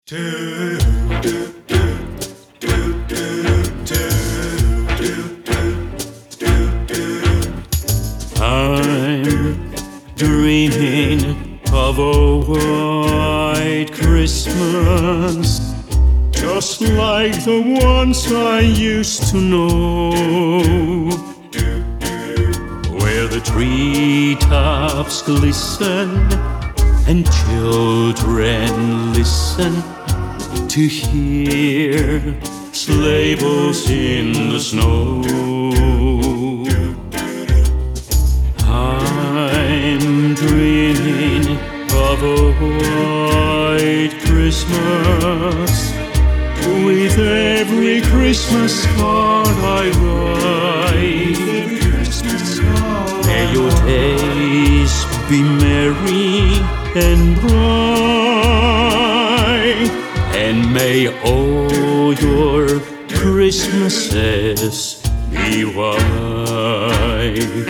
I'm dreaming of a white Christmas, just like the ones I used to know, where the treetops glisten and children listen to hear sleigh bells in the snow. I'm dreaming of a white Christmas, with every Christmas card I write. May your days be merry and bright, and may all your Christmases be white.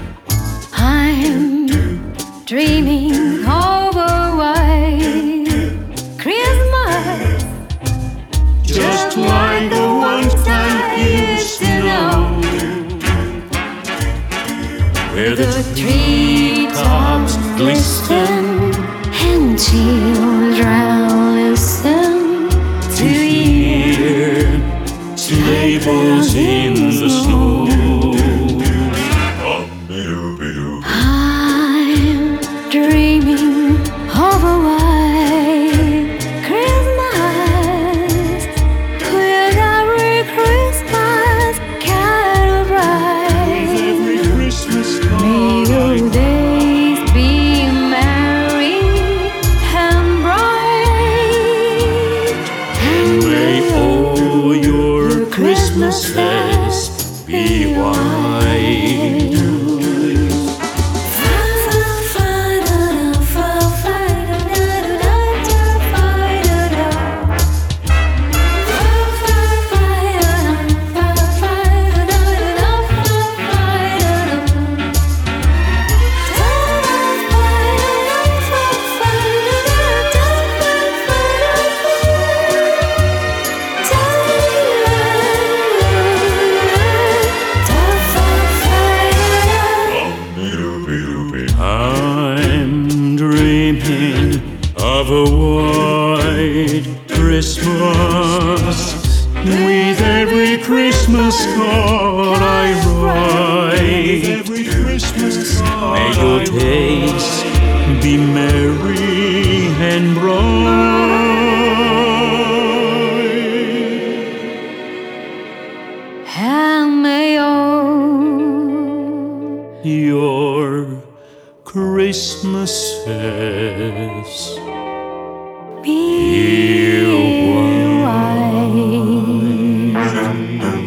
I'm dreaming of a white Christmas, just like the ones I used to know, where the treetops glisten and children listen to hear sleigh bells in the snow. I'm dreaming of a white Christmas, with every Christmas card bright. Every Christmas May your days be merry and bright, and may all your Christmases be white. I'm dreaming of a white Christmas, with every Christmas card I write. May your days be merry and bright, and may all your Christmases be white.